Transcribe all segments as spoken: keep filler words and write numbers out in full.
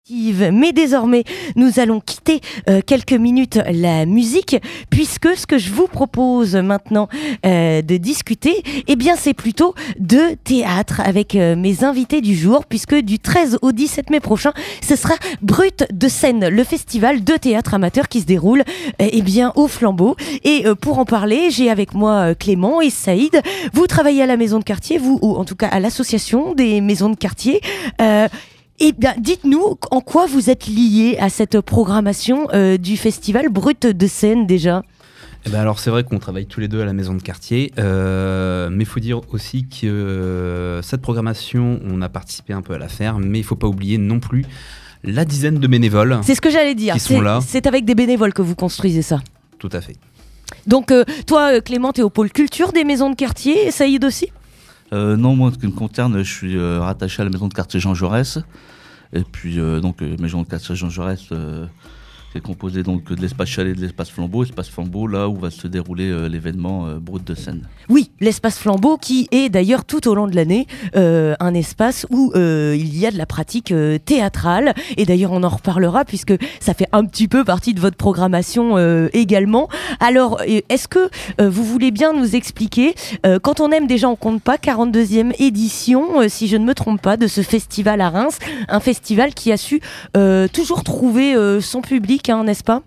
Mais désormais, nous allons quitter euh, quelques minutes la musique, puisque ce que je vous propose maintenant euh, de discuter, eh bien, c'est plutôt de théâtre avec euh, mes invités du jour, puisque du treize au dix-sept mai prochain, ce sera Brut de Scène, le festival de théâtre amateur qui se déroule euh, eh bien, au Flambeau. Et euh, pour en parler, j'ai avec moi euh, Clément et Saïd. Vous travaillez à la maison de quartier, vous, ou en tout cas à l'association des maisons de quartier. Euh, Eh bien, dites-nous en quoi vous êtes liés à cette programmation euh, du festival Brut de Scène déjà. Eh ben alors c'est vrai qu'on travaille tous les deux à la maison de quartier, euh, mais il faut dire aussi que euh, cette programmation, on a participé un peu à la faire, mais il ne faut pas oublier non plus la dizaine de bénévoles. C'est ce que j'allais dire, qui c'est, sont là. C'est avec des bénévoles que vous construisez ça. Tout à fait. Donc euh, toi Clément, tu es au pôle culture des maisons de quartier, et Saïd aussi ? Euh, non, moi, en ce qui me concerne, je suis euh, rattaché à la maison de quartier Jean Jaurès. Et puis, euh, donc, euh, maison de quartier Jean Jaurès, euh, c'est composé donc de l'espace chalet et de l'espace Flambeau. L'espace Flambeau, là où va se dérouler euh, l'événement euh, Brut de Scène. Oui, l'espace Flambeau qui est d'ailleurs tout au long de l'année euh, un espace où euh, il y a de la pratique euh, théâtrale. Et d'ailleurs, on en reparlera puisque ça fait un petit peu partie de votre programmation euh, également. Alors, est-ce que euh, vous voulez bien nous expliquer, euh, quand on aime déjà, on compte pas, quarante-deuxième édition, euh, si je ne me trompe pas, de ce festival à Reims, un festival qui a su euh, toujours trouver euh, son public, hein, n'est-ce pas ?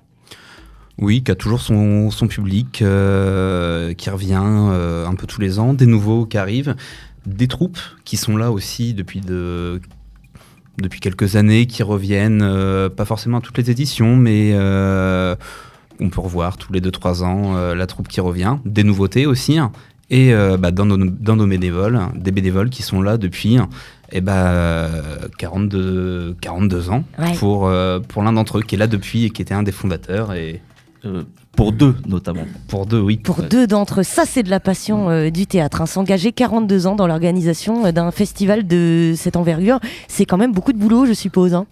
Oui, qui a toujours son, son public, euh, qui revient euh, un peu tous les ans, des nouveaux qui arrivent, des troupes qui sont là aussi depuis, de, depuis quelques années, qui reviennent, euh, pas forcément à toutes les éditions, mais euh, on peut revoir tous les deux trois ans euh, la troupe qui revient, des nouveautés aussi, hein, et euh, bah, dans, nos, dans nos bénévoles, des bénévoles qui sont là depuis eh bah, quarante-deux, quarante-deux ans, ouais. pour, euh, pour l'un d'entre eux qui est là depuis et qui était un des fondateurs. Et Euh, pour deux, notamment. Pour deux, oui. Pour ouais. deux d'entre eux. Ça, c'est de la passion euh, du théâtre. Hein. S'engager quarante-deux ans dans l'organisation euh, d'un festival de cette envergure, c'est quand même beaucoup de boulot, je suppose. Hein.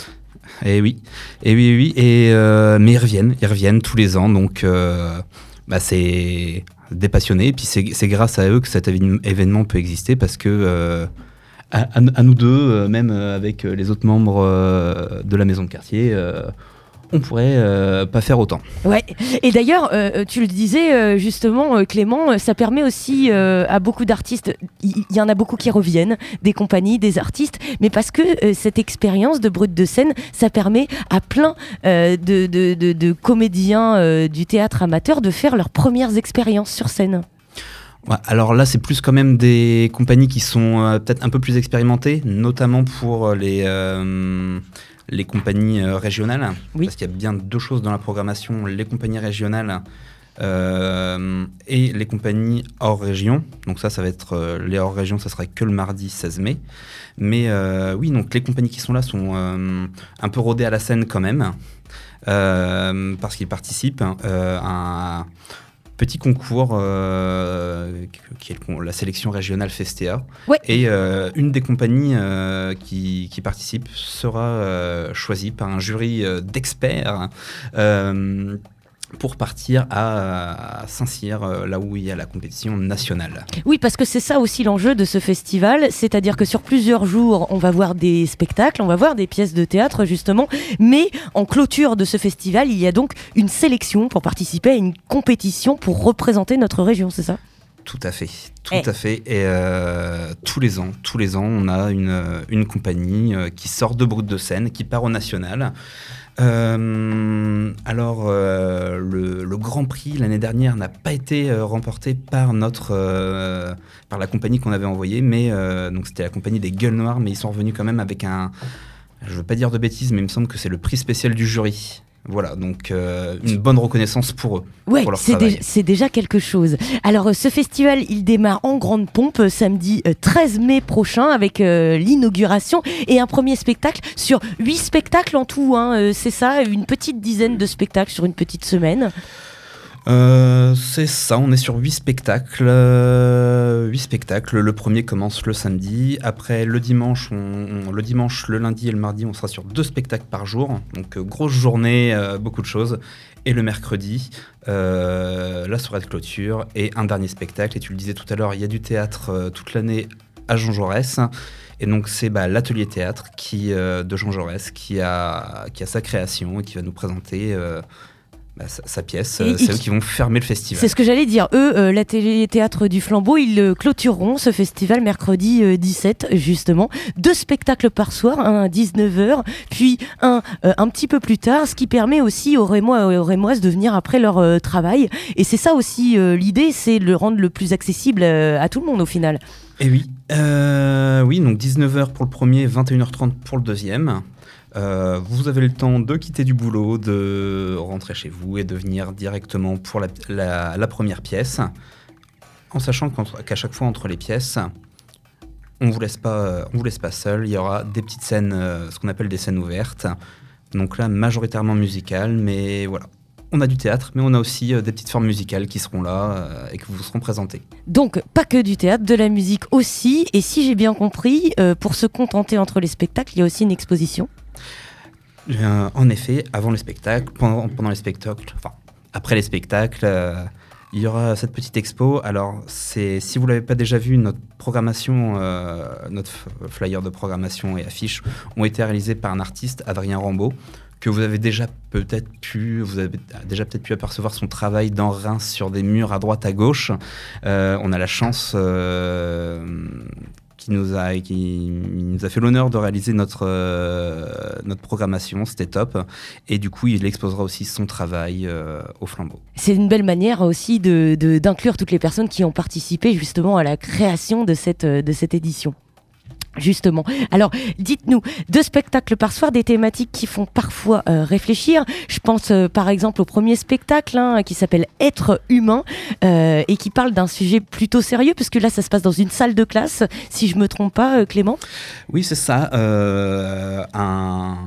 Et oui, et oui, oui. Et, euh, mais ils reviennent, ils reviennent tous les ans. Donc, euh, bah, c'est des passionnés. Et puis, c'est, c'est grâce à eux que cet événement peut exister parce que... Euh, à, à, à nous deux, euh, même avec les autres membres euh, de la maison de quartier... Euh, on pourrait euh, pas faire autant. Ouais. Et d'ailleurs, euh, tu le disais euh, justement, euh, Clément, ça permet aussi euh, à beaucoup d'artistes, il y, y en a beaucoup qui reviennent, des compagnies, des artistes, mais parce que euh, cette expérience de Brut de Scène, ça permet à plein euh, de, de, de, de comédiens euh, du théâtre amateur de faire leurs premières expériences sur scène. Ouais, alors là, c'est plus quand même des compagnies qui sont euh, peut-être un peu plus expérimentées, notamment pour les... Euh, les compagnies euh, régionales, oui. Parce qu'il y a bien deux choses dans la programmation, les compagnies régionales euh, et les compagnies hors région. Donc ça, ça va être, euh, les hors région, ça sera que le mardi seize mai. Mais euh, oui, donc les compagnies qui sont là sont euh, un peu rodées à la scène quand même, euh, parce qu'ils participent euh, à un petit concours euh, qui est la sélection régionale Festea. Ouais. Et euh, une des compagnies euh, qui, qui participe sera euh, choisie par un jury euh, d'experts euh, pour partir à, à Saint-Cyr, euh, là où il y a la compétition nationale. Oui, parce que c'est ça aussi l'enjeu de ce festival, c'est-à-dire que sur plusieurs jours, on va voir des spectacles, on va voir des pièces de théâtre justement, mais en clôture de ce festival, il y a donc une sélection pour participer à une compétition pour représenter notre région, c'est ça ? Tout à fait, tout hey. à fait. Et euh, tous les ans, tous les ans, on a une, une compagnie euh, qui sort de Brut de Scène, qui part au national. Euh, alors, euh, le, le Grand Prix l'année dernière n'a pas été euh, remporté par notre, euh, par la compagnie qu'on avait envoyée, mais euh, donc c'était la compagnie des Gueules Noires, mais ils sont revenus quand même avec un, je veux pas dire de bêtises, mais il me semble que c'est le prix spécial du jury. Voilà, donc euh, une bonne reconnaissance pour eux, ouais, pour leur c'est travail. Dé- c'est déjà quelque chose. Alors, euh, ce festival, il démarre en grande pompe euh, samedi euh, treize mai prochain avec euh, l'inauguration et un premier spectacle sur huit spectacles en tout. Hein, euh, c'est ça, une petite dizaine de spectacles sur une petite semaine. Euh, c'est ça, on est sur huit spectacles. Euh, huit spectacles. Le premier commence le samedi. Après, le dimanche, on, on, le dimanche, le lundi et le mardi, on sera sur deux spectacles par jour. Donc, euh, grosse journée, euh, beaucoup de choses. Et le mercredi, euh, la soirée de clôture et un dernier spectacle. Et tu le disais tout à l'heure, il y a du théâtre euh, toute l'année à Jean Jaurès. Et donc c'est bah, l'atelier théâtre qui, euh, de Jean Jaurès qui a, qui a sa création et qui va nous présenter euh, bah, sa, sa pièce. Et c'est eux qui vont fermer le festival. C'est ce que j'allais dire. Eux, euh, l'atelier théâtre du Flambeau, ils euh, clôtureront ce festival mercredi euh, dix-sept, justement. Deux spectacles par soir, un à dix-neuf heures, puis un euh, un petit peu plus tard, ce qui permet aussi aux Rémois et aux Rémoises de venir après leur euh, travail. Et c'est ça aussi euh, l'idée, c'est de le rendre le plus accessible euh, à tout le monde au final. Et oui, euh, oui, donc dix-neuf heures pour le premier, vingt et une heures trente pour le deuxième. Euh, vous avez le temps de quitter du boulot, de rentrer chez vous et de venir directement pour la, la, la première pièce, en sachant qu'à chaque fois entre les pièces, on vous laisse pas, on vous laisse pas seul. Il y aura des petites scènes, euh, ce qu'on appelle des scènes ouvertes. Donc là, majoritairement musicales, mais voilà. On a du théâtre, mais on a aussi euh, des petites formes musicales qui seront là euh, et qui vous seront présentées. Donc, pas que du théâtre, de la musique aussi. Et si j'ai bien compris, euh, pour se contenter entre les spectacles, il y a aussi une exposition. Euh, en effet, avant les spectacles, pendant, pendant les spectacles, enfin, après les spectacles, euh, il y aura cette petite expo. Alors, c'est, si vous ne l'avez pas déjà vu, notre programmation, euh, notre flyer de programmation et affiches ont été réalisés par un artiste, Adrien Rambaud, que vous avez déjà peut-être pu, vous avez déjà peut-être pu apercevoir son travail dans Reims sur des murs à droite à gauche. Euh, on a la chance euh, qui nous a, qui nous a fait l'honneur de réaliser notre euh, notre programmation, c'était top. Et du coup, il exposera aussi son travail euh, au Flambeau. C'est une belle manière aussi de, de d'inclure toutes les personnes qui ont participé justement à la création de cette de cette édition. Justement. Alors, dites-nous, deux spectacles par soir, des thématiques qui font parfois euh, réfléchir. Je pense euh, par exemple au premier spectacle hein, qui s'appelle Être humain euh, et qui parle d'un sujet plutôt sérieux, parce que là, ça se passe dans une salle de classe, si je me trompe pas, euh, Clément. Oui, c'est ça. Euh, un...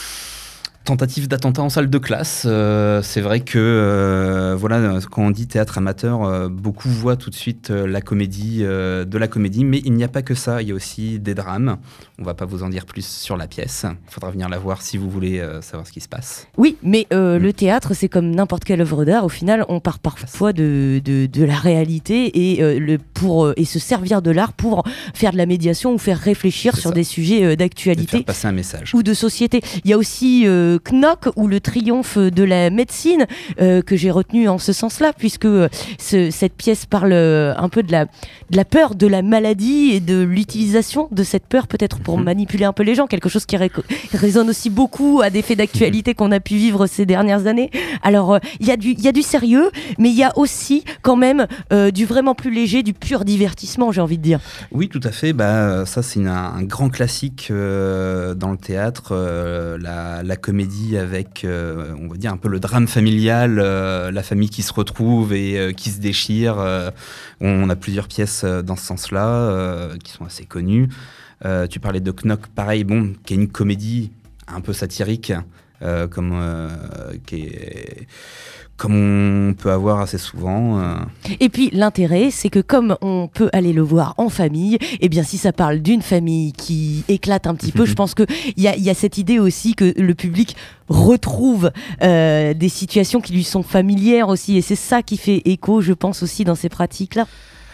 Tentative d'attentat en salle de classe. Euh, c'est vrai que euh, voilà, quand on dit théâtre amateur, euh, beaucoup voient tout de suite euh, la comédie, euh, de la comédie, mais il n'y a pas que ça. Il y a aussi des drames. On va pas vous en dire plus sur la pièce. Il faudra venir la voir si vous voulez euh, savoir ce qui se passe. Oui, mais euh, mmh. le théâtre, c'est comme n'importe quelle œuvre d'art. Au final, on part parfois de, de, de la réalité et, euh, le, pour, euh, et se servir de l'art pour faire de la médiation ou faire réfléchir c'est sur ça. Des sujets euh, d'actualité. Faire passer un message. Ou de société. Il y a aussi euh, Knock ou le triomphe de la médecine euh, que j'ai retenu en ce sens-là, puisque euh, ce, cette pièce parle euh, un peu de la, de la peur de la maladie et de l'utilisation de cette peur peut-être pour mmh. manipuler un peu les gens, quelque chose qui ré- résonne aussi beaucoup à des faits d'actualité qu'on a pu vivre ces dernières années. Alors il euh, y, y a du sérieux, mais il y a aussi quand même euh, du vraiment plus léger, du pur divertissement, j'ai envie de dire. Oui, tout à fait. Bah, ça c'est une, un grand classique euh, dans le théâtre, euh, la, la comédie avec, euh, on va dire, un peu le drame familial, euh, la famille qui se retrouve et euh, qui se déchire. Euh, on a plusieurs pièces euh, dans ce sens-là, euh, qui sont assez connues. Euh, tu parlais de Knock, pareil, bon, qui est une comédie un peu satirique, euh, comme, euh, qui est... comme on peut avoir assez souvent. Euh... Et puis l'intérêt, c'est que comme on peut aller le voir en famille, et eh bien si ça parle d'une famille qui éclate un petit peu, je pense qu'il y a, y a cette idée aussi que le public retrouve euh, des situations qui lui sont familières aussi, et c'est ça qui fait écho, je pense, aussi dans ces pratiques-là.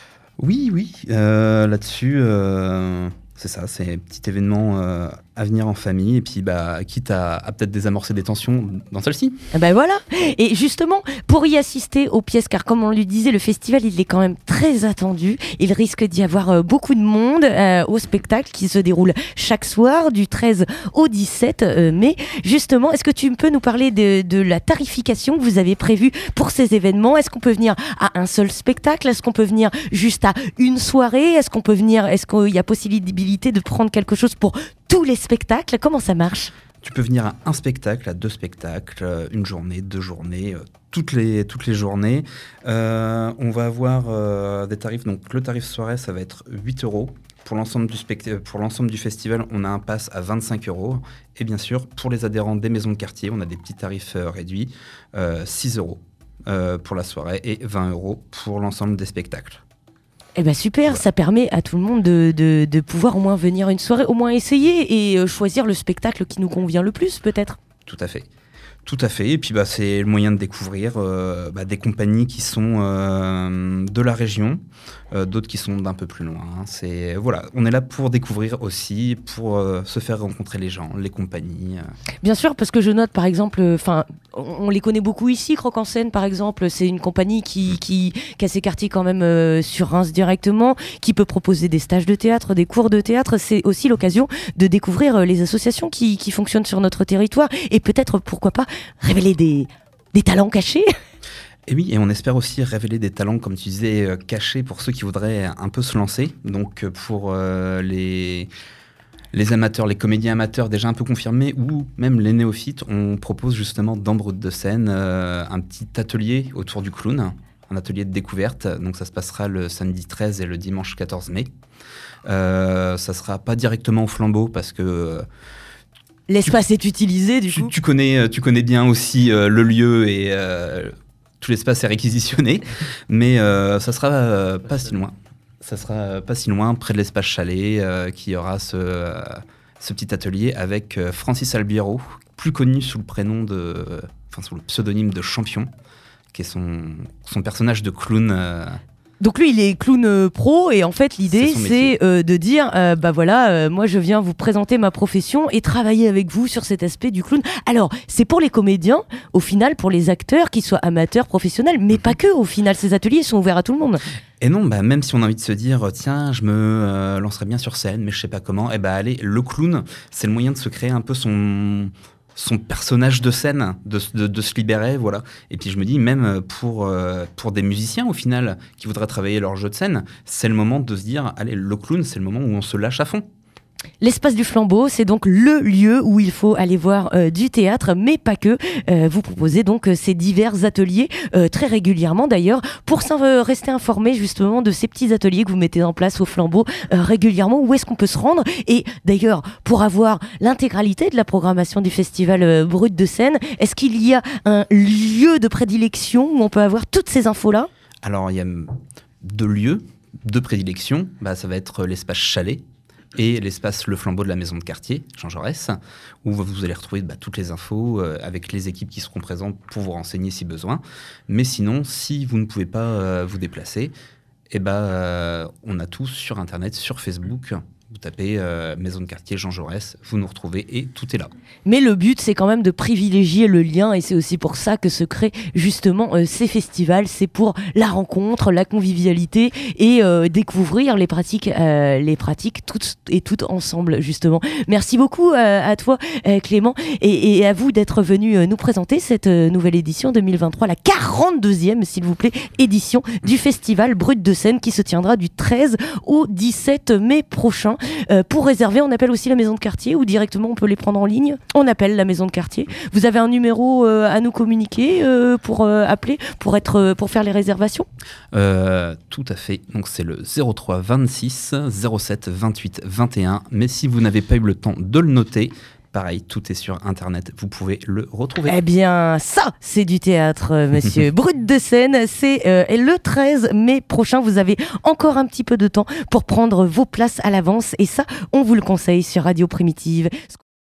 Oui, oui, euh, là-dessus... Euh... C'est ça, c'est un petit événement euh, à venir en famille et puis bah, quitte à, à peut-être désamorcer des tensions dans celle-ci. Ben voilà. Et justement, pour y assister aux pièces, car comme on lui disait, le festival il est quand même très attendu. Il risque d'y avoir euh, beaucoup de monde euh, au spectacle qui se déroule chaque soir du treize au dix-sept euh, mai. Justement, est-ce que tu peux nous parler de, de la tarification que vous avez prévue pour ces événements? Est-ce qu'on peut venir à un seul spectacle? Est-ce qu'on peut venir juste à une soirée? Est-ce qu'on peut venir, est-ce qu'il y a possibilité de prendre quelque chose pour tous les spectacles? Comment ça marche? Tu peux venir à un spectacle, à deux spectacles, une journée, deux journées, euh, toutes les, toutes les journées. Euh, on va avoir euh, des tarifs. Donc le tarif soirée, ça va être huit euros. Pour l'ensemble du, spect- pour l'ensemble du festival, on a un pass à vingt-cinq euros. Et bien sûr, pour les adhérents des maisons de quartier, on a des petits tarifs euh, réduits, euh, six euros euh, pour la soirée et vingt euros pour l'ensemble des spectacles. Eh ben super, voilà. Ça permet à tout le monde de, de, de pouvoir au moins venir une soirée, au moins essayer et euh, choisir le spectacle qui nous convient le plus peut-être. Tout à fait. Tout à fait, et puis bah, c'est le moyen de découvrir euh, bah, des compagnies qui sont euh, de la région, euh, d'autres qui sont d'un peu plus loin. Hein. C'est, voilà, on est là pour découvrir aussi, pour euh, se faire rencontrer les gens, les compagnies. Euh. Bien sûr, parce que je note par exemple, enfin, on, on les connaît beaucoup ici, Croque en Scène par exemple, c'est une compagnie qui, qui, qui a ses quartiers quand même euh, sur Reims directement, qui peut proposer des stages de théâtre, des cours de théâtre. C'est aussi l'occasion de découvrir euh, les associations qui, qui fonctionnent sur notre territoire et peut-être, pourquoi pas, révéler des, des talents cachés. Et oui, et on espère aussi révéler des talents, comme tu disais, euh, cachés pour ceux qui voudraient un peu se lancer. Donc euh, pour euh, les, les amateurs, les comédiens amateurs déjà un peu confirmés, ou même les néophytes, on propose justement dans Brut de Scène euh, un petit atelier autour du clown, un atelier de découverte. Donc ça se passera le samedi treize et le dimanche quatorze mai. Euh, ça sera pas directement au Flambeau parce que... Euh, L'espace tu, est utilisé, du tu, coup. Tu connais, tu connais bien aussi euh, le lieu et euh, tout l'espace est réquisitionné, mais euh, ça sera euh, pas si loin. Ça sera pas si loin, près de l'espace Chalet, euh, qui aura ce, euh, ce petit atelier avec euh, Francis Albiero, plus connu sous le prénom de, enfin sous le pseudonyme de Champion, qui est son, son personnage de clown. Euh, Donc lui, il est clown euh, pro et en fait l'idée c'est, c'est euh, de dire euh, bah voilà, euh, moi je viens vous présenter ma profession et travailler avec vous sur cet aspect du clown. Alors c'est pour les comédiens, au final pour les acteurs, qu'ils soient amateurs, professionnels, mais pas que. Au final, ces ateliers sont ouverts à tout le monde. Et non, bah même si on a envie de se dire tiens, je me euh, lancerais bien sur scène, mais je sais pas comment, et bah allez, le clown, c'est le moyen de se créer un peu son son personnage de scène, de, de, de se libérer, voilà. Et puis je me dis, même pour, euh, pour des musiciens, au final, qui voudraient travailler leur jeu de scène, c'est le moment de se dire, allez, le clown, c'est le moment où on se lâche à fond. L'espace du Flambeau, c'est donc le lieu où il faut aller voir euh, du théâtre, mais pas que. Euh, vous proposez donc euh, ces divers ateliers, euh, très régulièrement d'ailleurs, pour euh, rester informé justement de ces petits ateliers que vous mettez en place au Flambeau euh, régulièrement. Où est-ce qu'on peut se rendre? Et d'ailleurs, pour avoir l'intégralité de la programmation du festival euh, Brut de Scène, est-ce qu'il y a un lieu de prédilection où on peut avoir toutes ces infos-là? Alors, il y a deux lieux de prédilection. Bah, ça va être l'espace Chalet et l'espace Le Flambeau de la maison de quartier, Jean Jaurès, où vous allez retrouver bah, toutes les infos euh, avec les équipes qui seront présentes pour vous renseigner si besoin. Mais sinon, si vous ne pouvez pas euh, vous déplacer, eh bah, euh, on a tout sur Internet, sur Facebook. Vous tapez euh, maison de quartier Jean Jaurès, vous nous retrouvez et tout est là. Mais le but, c'est quand même de privilégier le lien et c'est aussi pour ça que se créent justement euh, ces festivals. C'est pour la rencontre, la convivialité et euh, découvrir les pratiques, euh, les pratiques toutes et toutes ensemble justement. Merci beaucoup euh, à toi euh, Clément et, et à vous d'être venu euh, nous présenter cette euh, nouvelle édition deux mille vingt-trois, la quarante-deuxième s'il vous plaît, édition du festival Brut de Scène qui se tiendra du treize au dix-sept mai prochain. Euh, pour réserver, on appelle aussi la maison de quartier ou directement on peut les prendre en ligne. On appelle la maison de quartier. Vous avez un numéro euh, à nous communiquer euh, pour euh, appeler, pour, être, euh, pour faire les réservations euh, Tout à fait. Donc c'est le zéro trois vingt-six zéro sept vingt-huit vingt et un. Mais si vous n'avez pas eu le temps de le noter, pareil, tout est sur Internet, vous pouvez le retrouver. Eh bien, ça, c'est du théâtre, monsieur. Brut de Scène, c'est euh, le treize mai prochain. Vous avez encore un petit peu de temps pour prendre vos places à l'avance. Et ça, on vous le conseille sur Radio Primitive.